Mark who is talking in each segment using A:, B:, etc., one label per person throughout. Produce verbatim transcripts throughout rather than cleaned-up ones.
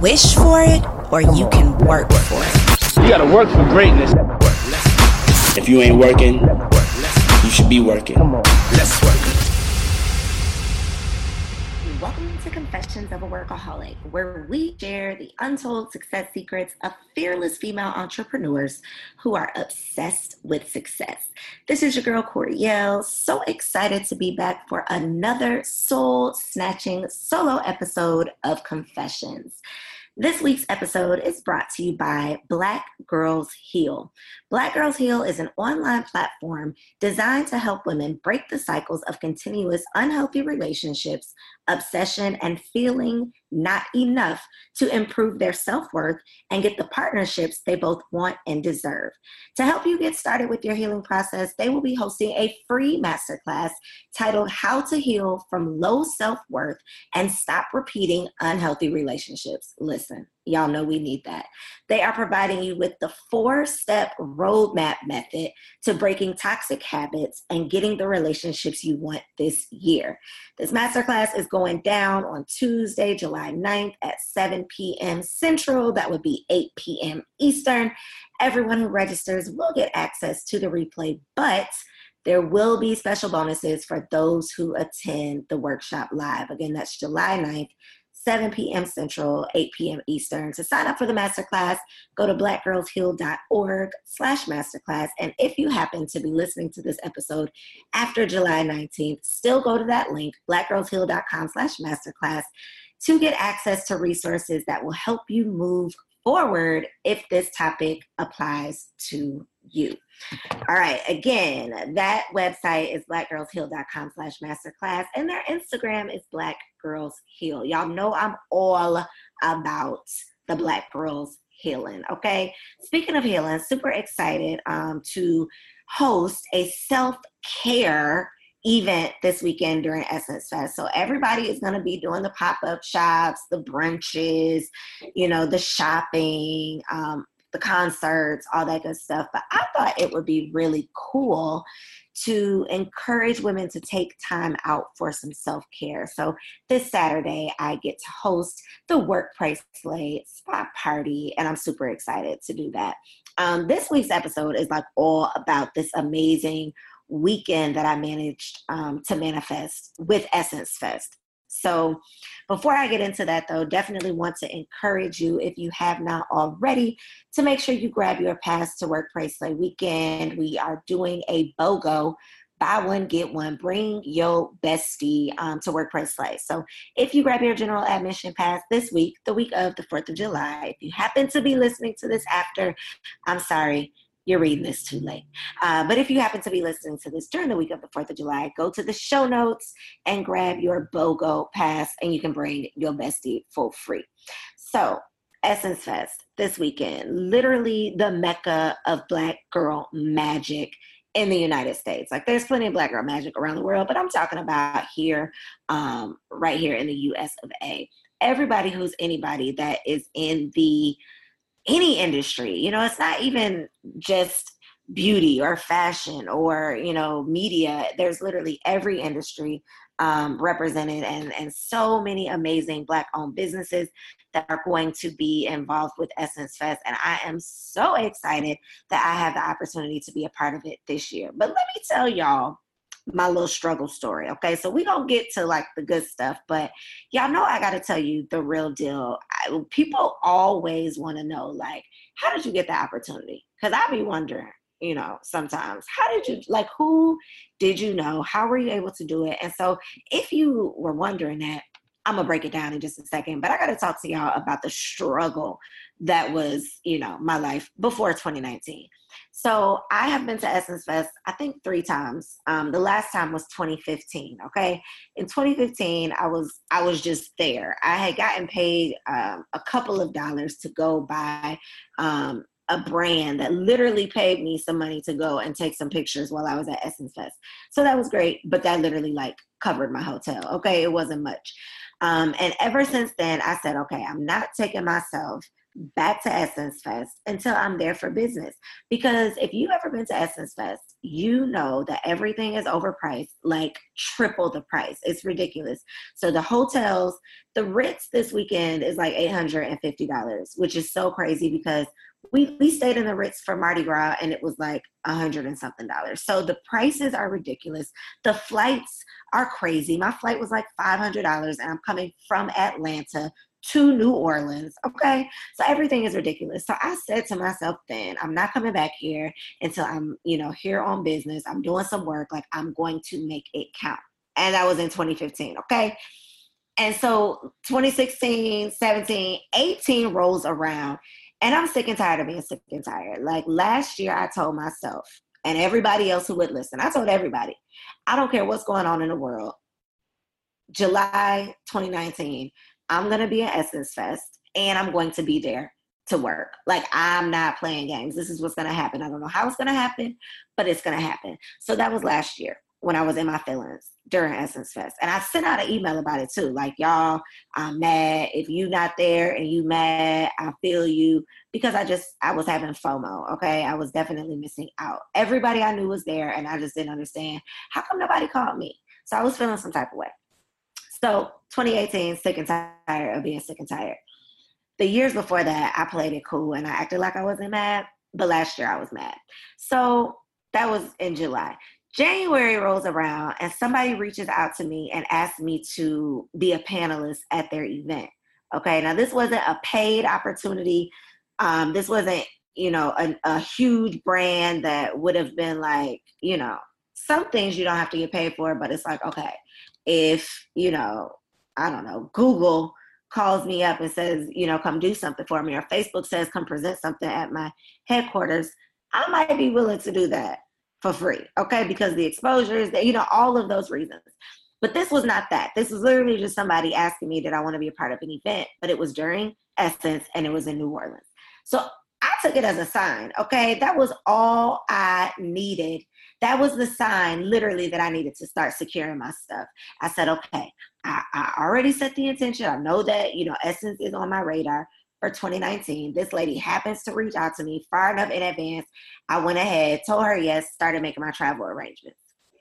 A: wish for it or you can work for it.
B: You gotta work for greatness. If you ain't working, you should be working. Come on, let's work.
C: Welcome to Confessions of a Workaholic, where we share the untold success secrets of fearless female entrepreneurs who are obsessed with success. This is your girl, Coriel. So excited to be back for another soul-snatching solo episode of Confessions. This week's episode is brought to you by Black Girls Heal. Black Girls Heal is an online platform designed to help women break the cycles of continuous unhealthy relationships, obsession, and feeling not enough to improve their self-worth and get the partnerships they both want and deserve. To help you get started with your healing process, they will be hosting a free masterclass titled How to Heal from Low Self-Worth and Stop Repeating Unhealthy Relationships. Listen, y'all know we need that. They are providing you with the four-step roadmap method to breaking toxic habits and getting the relationships you want this year. This masterclass is going down on Tuesday, July ninth at seven p.m. Central. That would be eight p.m. Eastern. Everyone who registers will get access to the replay, but there will be special bonuses for those who attend the workshop live. Again, that's July ninth, seven p.m. Central, eight p.m. Eastern. To sign up for the masterclass, go to blackgirlsheal.org slash masterclass. And if you happen to be listening to this episode after July nineteenth, still go to that link, blackgirlsheal.com slash masterclass, to get access to resources that will help you move forward if this topic applies to you. All right, again, that website is blackgirlsheal.com slash masterclass, and their Instagram is blackgirlsheal. Y'all know I'm all about the Black Girls Healing, okay? Speaking of healing, super excited um, to host a self-care event this weekend during Essence Fest. So everybody is going to be doing the pop-up shops, the brunches, you know, the shopping, um, the concerts, all that good stuff. But I thought it would be really cool to encourage women to take time out for some self-care. So this Saturday, I get to host the Workplace Slay Spa Party, and I'm super excited to do that. Um, this week's episode is like all about this amazing weekend that I managed um, to manifest with Essence Fest. So before I get into that, though, definitely want to encourage you, if you have not already, to make sure you grab your pass to Workplace Slay Weekend. We are doing a BOGO, buy one, get one, bring your bestie um, to Workplace Slay. So if you grab your general admission pass this week, the week of the fourth of July, if you happen to be listening to this after, I'm sorry, you're reading this too late. Uh, but if you happen to be listening to this during the week of the fourth of July, go to the show notes and grab your BOGO pass, and you can bring your bestie for free. So Essence Fest this weekend, literally the mecca of Black girl magic in the United States. Like, there's plenty of Black girl magic around the world, but I'm talking about here, um, right here in the U S of A. Everybody who's anybody that is in the any industry, you know, it's not even just beauty or fashion or, you know, media. There's literally every industry um, represented, and, and so many amazing Black owned businesses that are going to be involved with Essence Fest. And I am so excited that I have the opportunity to be a part of it this year. But let me tell y'all my little struggle story. Okay. So we gonna get to like the good stuff, but y'all know I got to tell you the real deal. I, people always want to know, like, how did you get the opportunity? Cause I be wondering, you know, sometimes, how did you, like, who did you know? How were you able to do it? And so if you were wondering that, I'm gonna break it down in just a second, but I got to talk to y'all about the struggle that was, you know, my life before twenty nineteen. So I have been to Essence Fest, I think three times. Um, the last time was twenty fifteen. Okay. In twenty fifteen, I was, I was just there. I had gotten paid um, a couple of dollars to go buy um, a brand that literally paid me some money to go and take some pictures while I was at Essence Fest. So that was great, but that literally like covered my hotel. Okay. It wasn't much. Um, and ever since then I said, okay, I'm not taking myself back to Essence Fest until I'm there for business. Because if you've ever been to Essence Fest, you know that everything is overpriced, like triple the price. It's ridiculous. So the hotels, the Ritz this weekend is like eight hundred fifty dollars, which is so crazy because we, we stayed in the Ritz for Mardi Gras and it was like a hundred and something dollars. So the prices are ridiculous. The flights are crazy. My flight was like five hundred dollars and I'm coming from Atlanta to New Orleans, okay? So everything is ridiculous. So I said to myself then, I'm not coming back here until I'm, you know, here on business. I'm doing some work. Like, I'm going to make it count. And that was in twenty fifteen, okay? And so twenty sixteen, seventeen, eighteen rolls around, and I'm sick and tired of being sick and tired. Like, last year I told myself, and everybody else who would listen, I told everybody, I don't care what's going on in the world. July twenty nineteen, I'm going to be at Essence Fest, and I'm going to be there to work. Like, I'm not playing games. This is what's going to happen. I don't know how it's going to happen, but it's going to happen. So that was last year when I was in my feelings during Essence Fest. And I sent out an email about it too. Like, y'all, I'm mad. If you not there and you mad, I feel you. Because I just, I was having FOMO, okay? I was definitely missing out. Everybody I knew was there, and I just didn't understand. How come nobody called me? So I was feeling some type of way. So twenty eighteen, sick and tired of being sick and tired. The years before that, I played it cool and I acted like I wasn't mad. But last year I was mad. So that was in July. January rolls around and somebody reaches out to me and asks me to be a panelist at their event. Okay, now this wasn't a paid opportunity. Um, this wasn't, you know, a, a huge brand that would have been like, you know, some things you don't have to get paid for, but it's like, okay, if, you know, I don't know, Google calls me up and says, you know, come do something for me, or Facebook says, come present something at my headquarters, I might be willing to do that for free, okay? Because the exposure is there, you know, all of those reasons. But this was not that. This was literally just somebody asking me that I want to be a part of an event, but it was during Essence and it was in New Orleans. So I took it as a sign, okay? That was all I needed. That was the sign, literally, that I needed to start securing my stuff. I said, okay, I, I already set the intention. I know that, you know, Essence is on my radar for twenty nineteen. This lady happens to reach out to me far enough in advance. I went ahead, told her yes, started making my travel arrangements.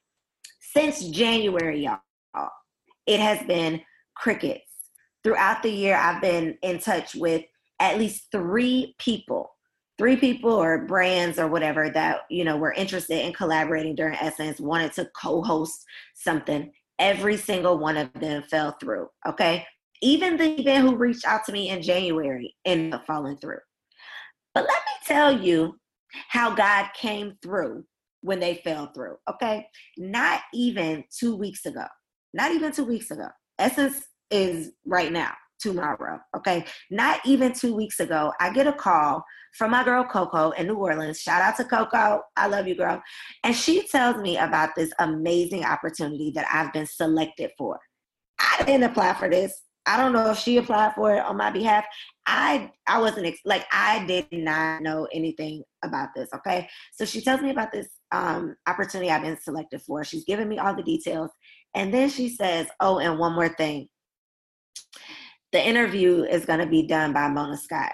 C: Since January, y'all, it has been crickets. Throughout the year, I've been in touch with at least three people. Three people or brands or whatever that, you know, were interested in collaborating during Essence, wanted to co-host something. Every single one of them fell through, okay? Even the event who reached out to me in January ended up falling through. But let me tell you how God came through when they fell through, okay? Not even two weeks ago. Not even two weeks ago. Essence is right now. Tomorrow, okay? Not even two weeks ago, I get a call from my girl Coco in New Orleans. Shout out to Coco. I love you, girl. And she tells me about this amazing opportunity that I've been selected for. I didn't apply for this. I don't know if she applied for it on my behalf. I I wasn't, ex- like, I did not know anything about this, okay? So she tells me about this um, opportunity I've been selected for. She's giving me all the details. And then she says, oh, and one more thing. The interview is going to be done by Mona Scott.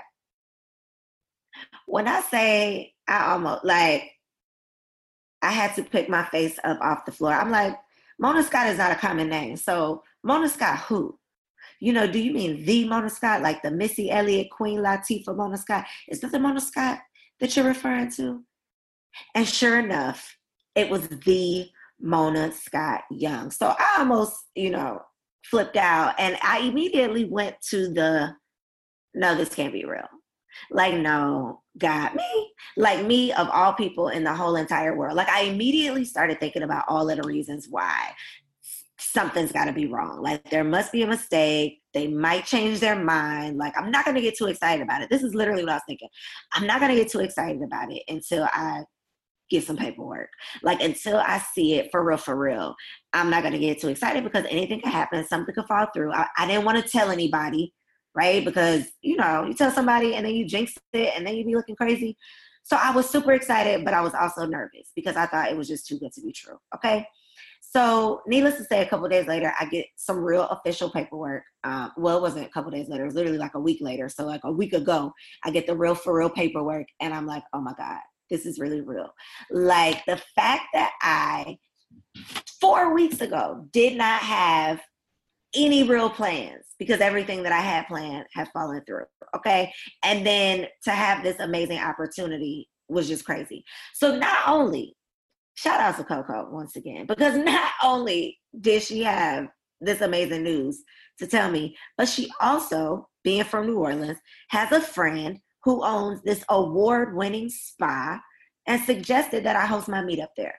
C: When I say I almost, like, I had to pick my face up off the floor. I'm like, Mona Scott is not a common name. So Mona Scott who? You know, do you mean the Mona Scott, like the Missy Elliott, Queen Latifah Mona Scott? Is that the Mona Scott that you're referring to? And sure enough, it was the Mona Scott Young. So I almost, you know, flipped out, and I immediately went to the, no, this can't be real. Like, no, God, me, like me of all people in the whole entire world. Like, I immediately started thinking about all of the reasons why something's got to be wrong. Like, there must be a mistake. They might change their mind. Like, I'm not going to get too excited about it. This is literally what I was thinking. I'm not going to get too excited about it until I get some paperwork. Like, until I see it for real, for real, I'm not going to get too excited because anything could happen. Something could fall through. I, I didn't want to tell anybody, right? Because, you know, you tell somebody and then you jinx it and then you be looking crazy. So I was super excited, but I was also nervous because I thought it was just too good to be true. Okay. So needless to say, a couple of days later, I get some real official paperwork. Um, well, it wasn't a couple of days later. It was literally like a week later. So like a week ago, I get the real for real paperwork. And I'm like, oh my God, this is really real. Like the fact that I, four weeks ago, did not have any real plans because everything that I had planned had fallen through. Okay. And then to have this amazing opportunity was just crazy. So not only, shout out to Coco once again, because not only did she have this amazing news to tell me, but she also, being from New Orleans, has a friend who owns this award-winning spa and suggested that I host my meetup there.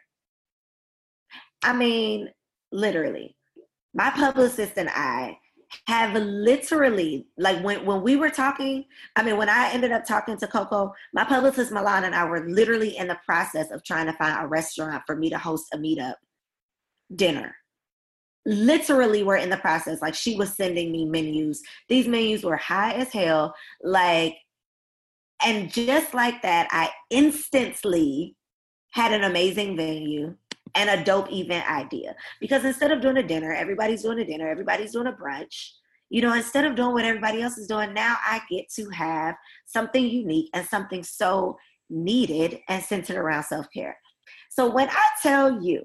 C: I mean, literally, my publicist and I have literally, like when, when we were talking, I mean, when I ended up talking to Coco, my publicist Milan and I were literally in the process of trying to find a restaurant for me to host a meetup dinner. Literally, we're in the process. Like she was sending me menus. These menus were high as hell. Like, and just like that, I instantly had an amazing venue and a dope event idea. Because instead of doing a dinner, everybody's doing a dinner, everybody's doing a brunch. You know, instead of doing what everybody else is doing, now I get to have something unique and something so needed and centered around self-care. So when I tell you,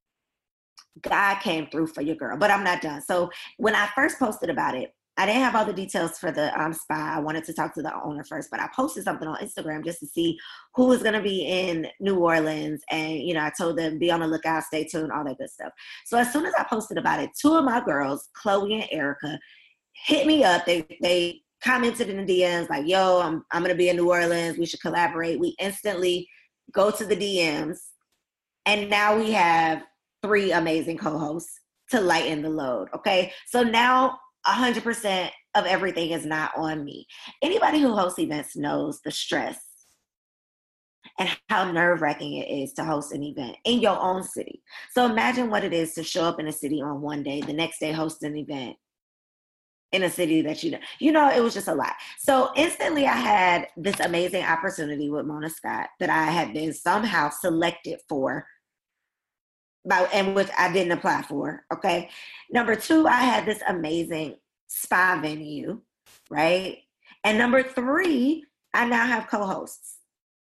C: God came through for your girl, but I'm not done. So when I first posted about it, I didn't have all the details for the um, spa. I wanted to talk to the owner first, but I posted something on Instagram just to see who was going to be in New Orleans. And, you know, I told them, be on the lookout, stay tuned, all that good stuff. So as soon as I posted about it, two of my girls, Chloe and Erica, hit me up. They they commented in the D Ms like, yo, I'm, I'm going to be in New Orleans. We should collaborate. We instantly go to the D Ms. And now we have three amazing co-hosts to lighten the load. Okay. So now one hundred percent of everything is not on me. Anybody who hosts events knows the stress and how nerve-wracking it is to host an event in your own city. So imagine what it is to show up in a city on one day, the next day host an event in a city that you know. You know, it was just a lot. So instantly I had this amazing opportunity with Mona Scott that I had been somehow selected for, By, and which I didn't apply for, okay? Number two, I had this amazing spa venue, right? And number three, I now have co-hosts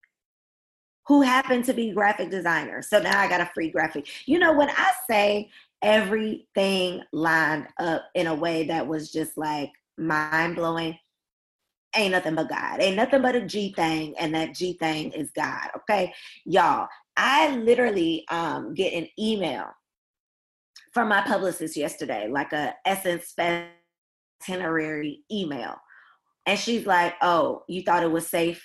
C: who happen to be graphic designers. So now I got a free graphic. You know, when I say everything lined up in a way that was just like mind-blowing, ain't nothing but God. Ain't nothing but a G thing, and that G thing is God, okay? Y'all, I literally um, get an email from my publicist yesterday, like a Essence itinerary email. And she's like, oh, you thought it was safe?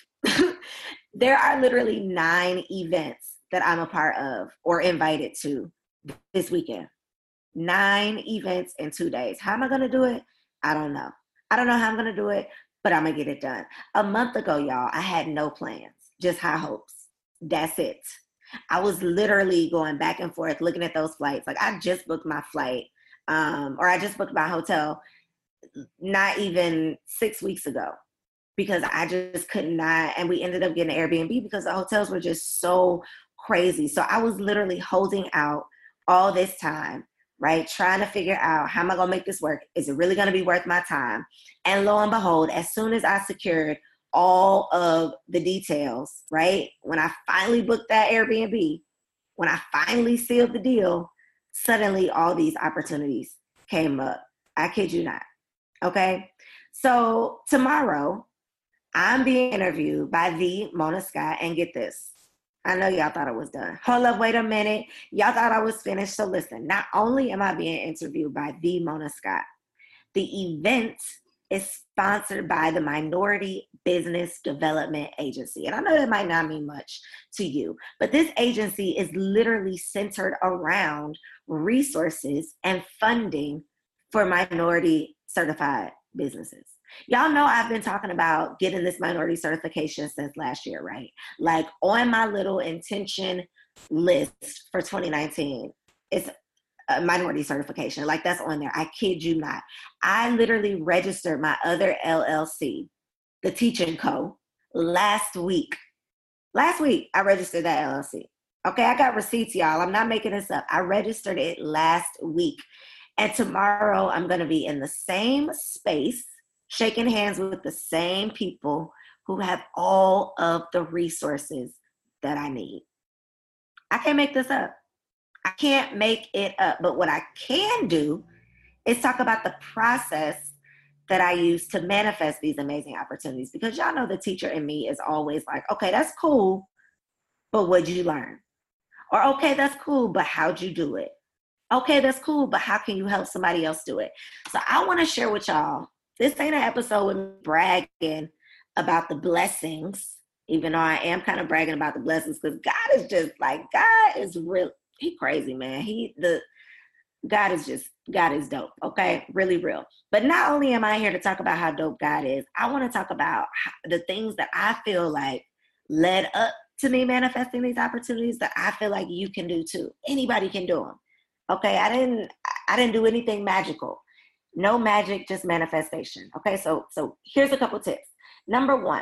C: There are literally nine events that I'm a part of or invited to this weekend. Nine events in two days. How am I going to do it? I don't know. I don't know how I'm going to do it, but I'm going to get it done. A month ago, y'all, I had no plans, just high hopes. That's it. I was literally going back and forth, looking at those flights. Like I just booked my flight, um, or I just booked my hotel not even six weeks ago because I just could not. And we ended up getting an Airbnb because the hotels were just so crazy. So I was literally holding out all this time, right? Trying to figure out how am I going to make this work? Is it really going to be worth my time? And lo and behold, as soon as I secured all of the details, right? When I finally booked that Airbnb, when I finally sealed the deal, suddenly all these opportunities came up. I kid you not. Okay. So tomorrow I'm being interviewed by the Mona Scott, and get this. I know y'all thought it was done. Hold up, wait a minute. Y'all thought I was finished. So listen, not only am I being interviewed by the Mona Scott, the event is sponsored by the Minority Business Development Agency. And I know that might not mean much to you, but this agency is literally centered around resources and funding for minority certified businesses. Y'all know I've been talking about getting this minority certification since last year, right? Like on my little intention list for twenty nineteen, it's a minority certification. Like that's on there. I kid you not. I literally registered my other L L C, the Teaching Co, last week. Last week, I registered that L L C. Okay, I got receipts, y'all. I'm not making this up. I registered it last week. And tomorrow I'm going to be in the same space, shaking hands with the same people who have all of the resources that I need. I can't make this up. I can't make it up. But what I can do is talk about the process that I use to manifest these amazing opportunities. Because y'all know the teacher in me is always like, okay, that's cool, but what'd you learn? Or, okay, that's cool, but how'd you do it? Okay, that's cool, but how can you help somebody else do it? So I want to share with y'all, this ain't an episode with me bragging about the blessings, even though I am kind of bragging about the blessings, because God is just like, God is real. He crazy, man. He, the, God is just, God is dope, okay? Really real. But not only am I here to talk about how dope God is, I want to talk about how, the things that I feel like led up to me manifesting these opportunities that I feel like you can do too. Anybody can do them. Okay, I didn't I didn't do anything magical. No magic, just manifestation. Okay, so so here's a couple tips. Number one,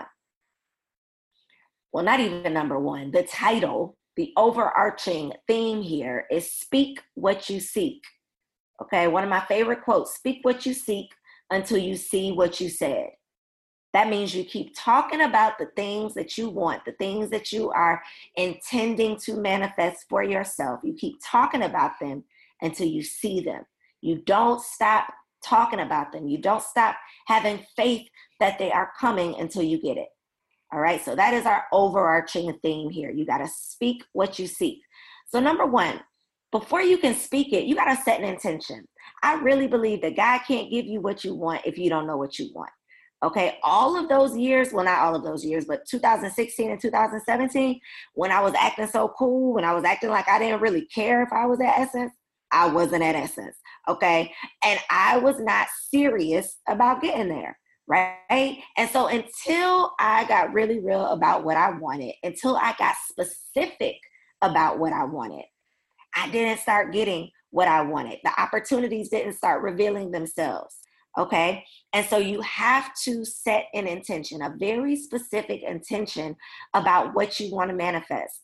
C: well, not even number one, the title, the overarching theme here is speak what you seek. Okay, one of my favorite quotes, speak what you seek until you see what you said. That means you keep talking about the things that you want, the things that you are intending to manifest for yourself. You keep talking about them until you see them. You don't stop talking about them. You don't stop having faith that they are coming until you get it. All right, so that is our overarching theme here. You got to speak what you seek. So number one, before you can speak it, you got to set an intention. I really believe that God can't give you what you want if you don't know what you want. Okay, all of those years, well, not all of those years, but two thousand sixteen and two thousand seventeen, when I was acting so cool, when I was acting like I didn't really care if I was at Essence, I wasn't at Essence, okay? And I was not serious about getting there, right? And so until I got really real about what I wanted, until I got specific about what I wanted, I didn't start getting what I wanted. The opportunities didn't start revealing themselves. Okay. And so you have to set an intention, a very specific intention about what you want to manifest.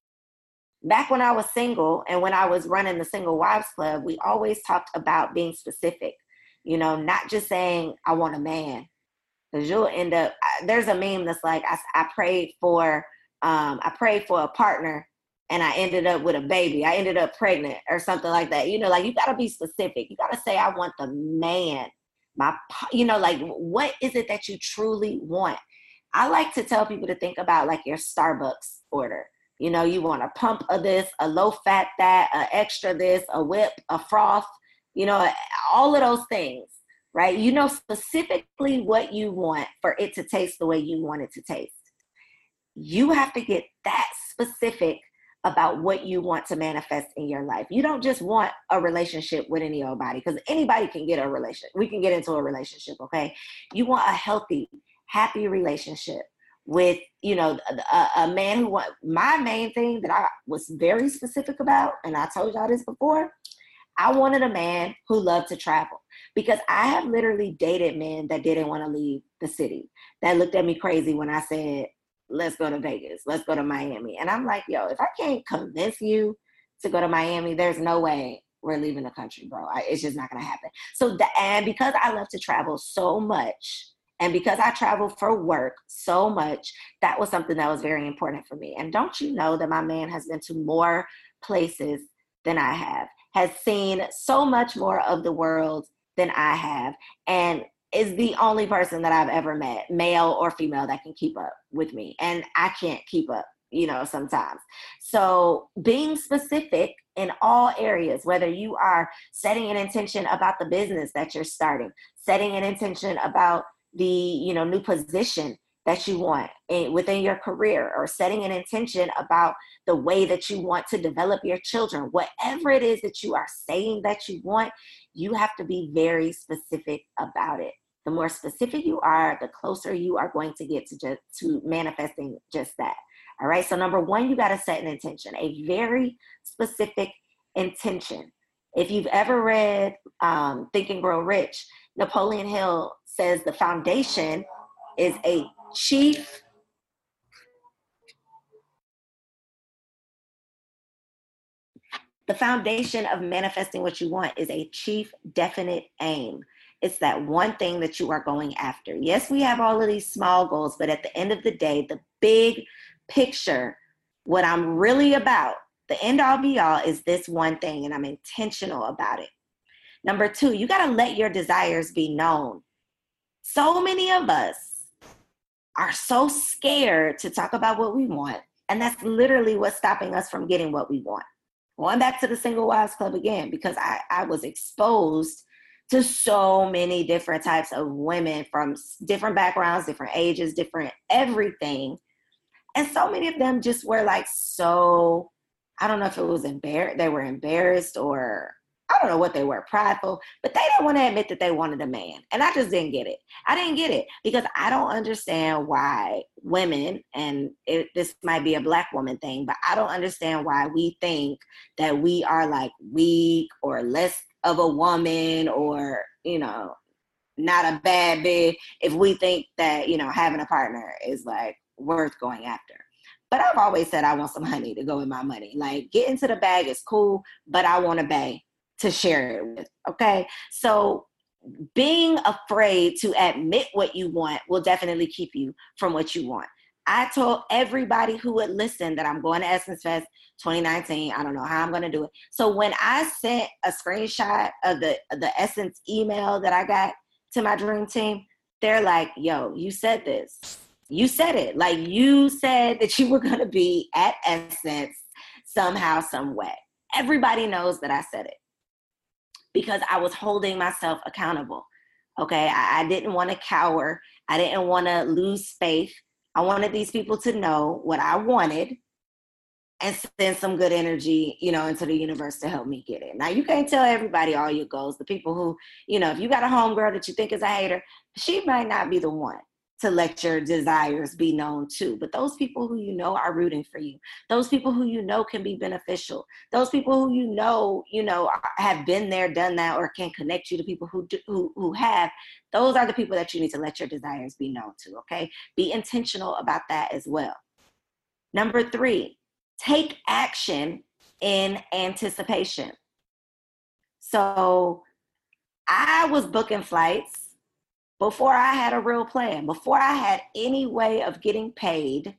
C: Back when I was single and when I was running the Single Wives Club, we always talked about being specific, you know, not just saying, I want a man, because you'll end up, there's a meme that's like, I, I prayed for, um, I prayed for a partner and I ended up with a baby. I ended up pregnant or something like that. You know, like you got to be specific. You got to say, I want the man. My, you know, like, what is it that you truly want? I like to tell people to think about like your Starbucks order. You know, you want a pump of this, a low fat that, a extra this, a whip, a froth, you know, all of those things, right? You know specifically what you want for it to taste the way you want it to taste. You have to get that specific about what you want to manifest in your life. You don't just want a relationship with any old body, because anybody can get a relationship. We can get into a relationship, okay? You want a healthy, happy relationship with, you know, a, a man who want, my main thing that I was very specific about, and I told y'all this before, I wanted a man who loved to travel, because I have literally dated men that didn't want to leave the city, that looked at me crazy when I said, let's go to Vegas, let's go to Miami. And I'm like, yo, if I can't convince you to go to Miami, there's no way we're leaving the country, bro. I, it's just not going to happen. So, the, and because I love to travel so much, and because I travel for work so much, that was something that was very important for me. And don't you know that my man has been to more places than I have, has seen so much more of the world than I have, and is the only person that I've ever met, male or female, that can keep up with me. And I can't keep up, you know, sometimes. So being specific in all areas, whether you are setting an intention about the business that you're starting, setting an intention about the, you know, new position that you want in, within your career, or setting an intention about the way that you want to develop your children, whatever it is that you are saying that you want, you have to be very specific about it. The more specific you are, the closer you are going to get to just to manifesting just that. All right. So number one, you got to set an intention, a very specific intention. If you've ever read um, Think and Grow Rich, Napoleon Hill says the foundation is a chief The foundation of manifesting what you want is a chief definite aim. It's that one thing that you are going after. Yes, we have all of these small goals, but at the end of the day, the big picture, what I'm really about, the end all be all is this one thing, and I'm intentional about it. Number two, you got to let your desires be known. So many of us are so scared to talk about what we want, and that's literally what's stopping us from getting what we want. Going back to the Single Wives Club again, because I, I was exposed to so many different types of women from different backgrounds, different ages, different everything. And so many of them just were like, so, I don't know if it was embarrassed, they were embarrassed or I don't know what they were, prideful, but they didn't want to admit that they wanted a man. And I just didn't get it. I didn't get it because I don't understand why women, and it, this might be a Black woman thing, but I don't understand why we think that we are like weak or less of a woman or, you know, not a bad bitch if we think that, you know, having a partner is like worth going after. But I've always said I want some honey to go in my money. Like, get into the bag is cool, but I want a bae to share it with, okay? So being afraid to admit what you want will definitely keep you from what you want. I told everybody who would listen that I'm going to Essence Fest twenty nineteen. I don't know how I'm going to do it. So when I sent a screenshot of the, the Essence email that I got to my dream team, they're like, yo, you said this. You said it. Like, you said that you were going to be at Essence somehow, some way. Everybody knows that I said it because I was holding myself accountable. Okay. I, I didn't want to cower. I didn't want to lose faith. I wanted these people to know what I wanted and send some good energy, you know, into the universe to help me get it. Now, you can't tell everybody all your goals. The people who, you know, if you got a homegirl that you think is a hater, she might not be the one to let your desires be known too. But those people who you know are rooting for you, those people who you know can be beneficial, those people who you know, you know, have been there, done that, or can connect you to people who do, who, who have, those are the people that you need to let your desires be known to, okay? Be intentional about that as well. Number three, take action in anticipation. So I was booking flights before I had a real plan, before I had any way of getting paid.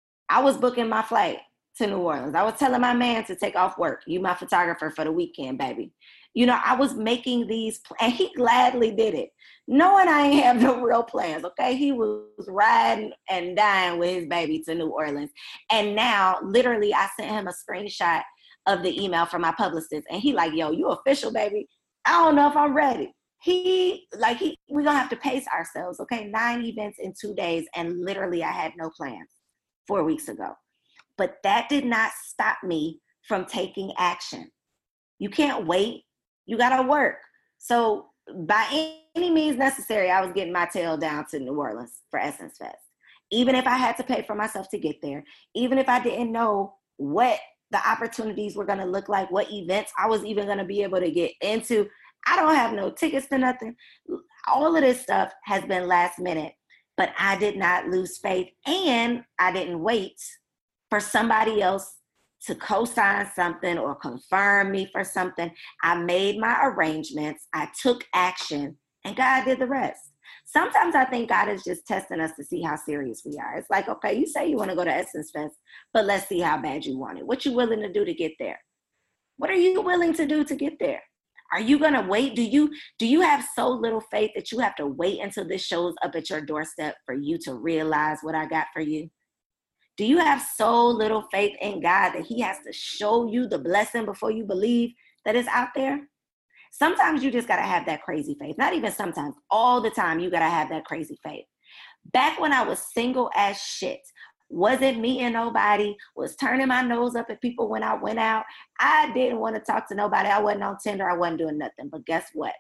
C: I was booking my flight to New Orleans. I was telling my man to take off work. You my photographer for the weekend, baby. You know, I was making these, pl- and he gladly did it, knowing I ain't have no real plans, okay? He was riding and dying with his baby to New Orleans. And now, literally, I sent him a screenshot of the email from my publicist, and he like, yo, you official, baby? I don't know if I'm ready. He, like, he, we're going to have to pace ourselves, okay? Nine events in two days, and literally I had no plans four weeks ago. But that did not stop me from taking action. You can't wait. You got to work. So by any means necessary, I was getting my tail down to New Orleans for Essence Fest. Even if I had to pay for myself to get there, even if I didn't know what the opportunities were going to look like, what events I was even going to be able to get into, I don't have no tickets to nothing. All of this stuff has been last minute, but I did not lose faith, and I didn't wait for somebody else to co-sign something or confirm me for something. I made my arrangements. I took action, and God did the rest. Sometimes I think God is just testing us to see how serious we are. It's like, okay, you say you want to go to Essence Fest, but let's see how bad you want it. What you willing to do to get there? What are you willing to do to get there? Are you going to wait? Do you do you have so little faith that you have to wait until this shows up at your doorstep for you to realize what I got for you? Do you have so little faith in God that he has to show you the blessing before you believe that it's out there? Sometimes you just got to have that crazy faith. Not even sometimes. All the time you got to have that crazy faith. Back when I was single as shit, wasn't meeting nobody, was turning my nose up at people when I went out. I didn't want to talk to nobody. I wasn't on Tinder. I wasn't doing nothing. But guess what?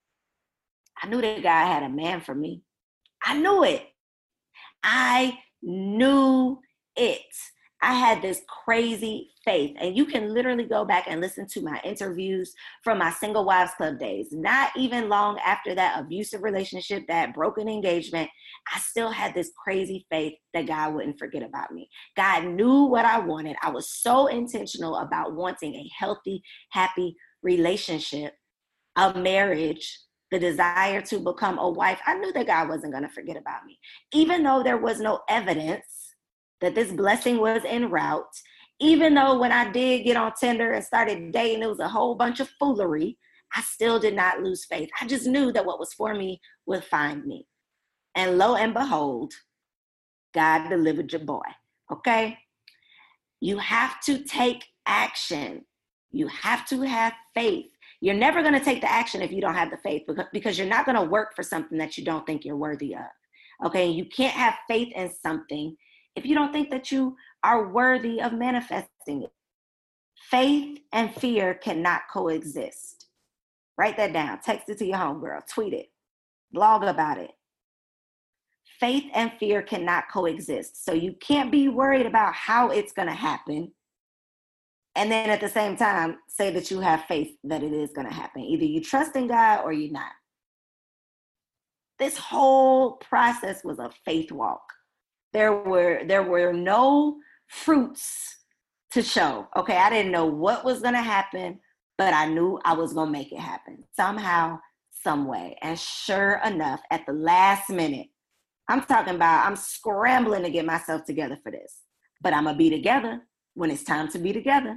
C: I knew that guy had a man for me. I knew it. I knew it. I had this crazy faith, and you can literally go back and listen to my interviews from my Single Wives Club days. Not even long after that abusive relationship, that broken engagement, I still had this crazy faith that God wouldn't forget about me. God knew what I wanted. I was so intentional about wanting a healthy, happy relationship, a marriage, the desire to become a wife. I knew that God wasn't going to forget about me. Even though there was no evidence that this blessing was en route, even though when I did get on Tinder and started dating, it was a whole bunch of foolery, I still did not lose faith. I just knew that what was for me would find me. And lo and behold, God delivered your boy, okay? You have to take action. You have to have faith. You're never going to take the action if you don't have the faith, because you're not going to work for something that you don't think you're worthy of, okay? You can't have faith in something if you don't think that you are worthy of manifesting it. Faith and fear cannot coexist. Write that down. Text it to your homegirl. Tweet it. Blog about it. Faith and fear cannot coexist. So you can't be worried about how it's going to happen and then at the same time say that you have faith that it is going to happen. Either you trust in God or you're not. This whole process was a faith walk. There were there were no fruits to show. Okay, I didn't know what was going to happen, but I knew I was going to make it happen somehow, some way. And sure enough, at the last minute, I'm talking about I'm scrambling to get myself together for this, but I'm going to be together when it's time to be together.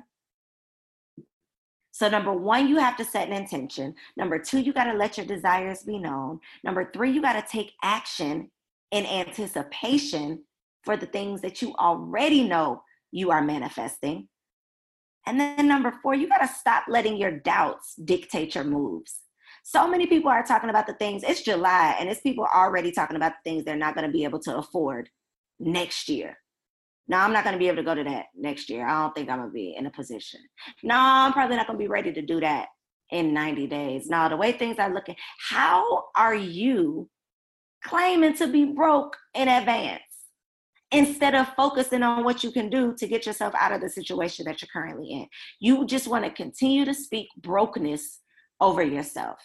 C: So number one, you have to set an intention. Number two, you got to let your desires be known. Number three, you got to take action in anticipation for the things that you already know you are manifesting. And then number four, you got to stop letting your doubts dictate your moves. So many people are talking about the things, it's July, and it's people already talking about the things they're not going to be able to afford next year. No, I'm not going to be able to go to that next year. I don't think I'm going to be in a position. No, I'm probably not going to be ready to do that in ninety days. No, the way things are looking, how are you claiming to be broke in advance instead of focusing on what you can do to get yourself out of the situation that you're currently in? You just want to continue to speak brokenness over yourself.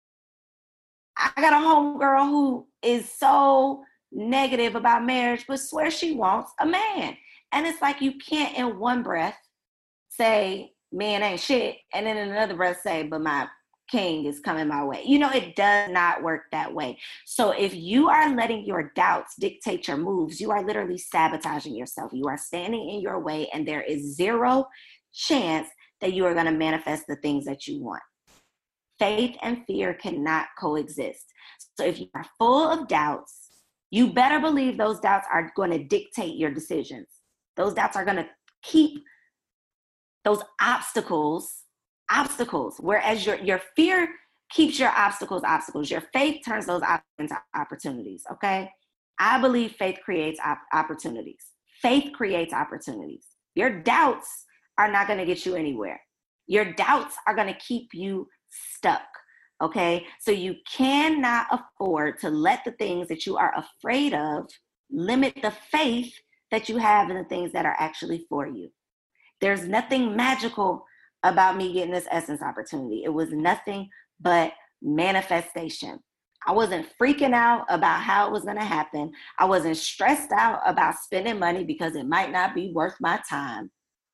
C: I got a homegirl who is so negative about marriage, but swears she wants a man. And it's like you can't in one breath say, man ain't shit, and then in another breath say, but my king is coming my way. You know, it does not work that way. So if you are letting your doubts dictate your moves, you are literally sabotaging yourself. You are standing in your way, and there is zero chance that you are going to manifest the things that you want. Faith and fear cannot coexist. So if you are full of doubts, you better believe those doubts are going to dictate your decisions. Those doubts are going to keep those obstacles, obstacles, whereas your, your fear keeps your obstacles, obstacles. Your faith turns those into opportunities, okay? I believe faith creates op- opportunities. Faith creates opportunities. Your doubts are not going to get you anywhere. Your doubts are going to keep you stuck. Okay, so you cannot afford to let the things that you are afraid of limit the faith that you have in the things that are actually for you. There's nothing magical about me getting this Essence opportunity. It was nothing but manifestation. I wasn't freaking out about how it was going to happen. I wasn't stressed out about spending money because it might not be worth my time.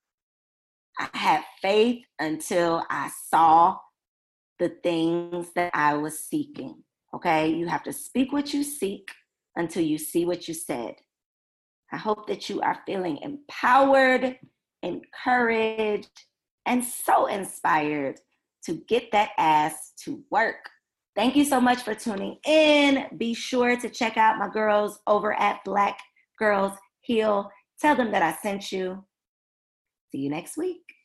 C: I had faith until I saw the things that I was seeking, okay? You have to speak what you seek until you see what you said. I hope that you are feeling empowered, encouraged, and so inspired to get that ass to work. Thank you so much for tuning in. Be sure to check out my girls over at Black Girls Heal. Tell them that I sent you. See you next week.